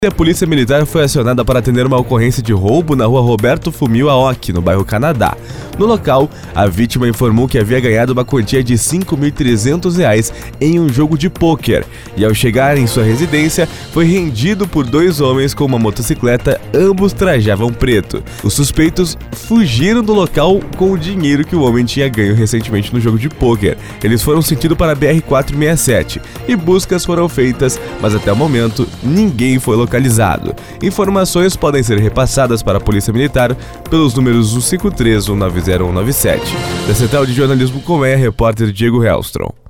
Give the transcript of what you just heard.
A polícia militar foi acionada para atender uma ocorrência de roubo na rua Roberto Fumil Aoki, no bairro Canadá. No local, a vítima informou que havia ganhado uma quantia de R$ 5.300 em um jogo de pôquer e, ao chegar em sua residência, foi rendido por dois homens com uma motocicleta, ambos trajavam preto. Os suspeitos fugiram do local com o dinheiro que o homem tinha ganho recentemente no jogo de pôquer. Eles foram sentido para a BR-467 e buscas foram feitas, mas até o momento ninguém foi localizado. Informações podem ser repassadas para a Polícia Militar pelos números 153 190 197. Da Central de Jornalismo Colmeia, repórter Diego Hellstrom.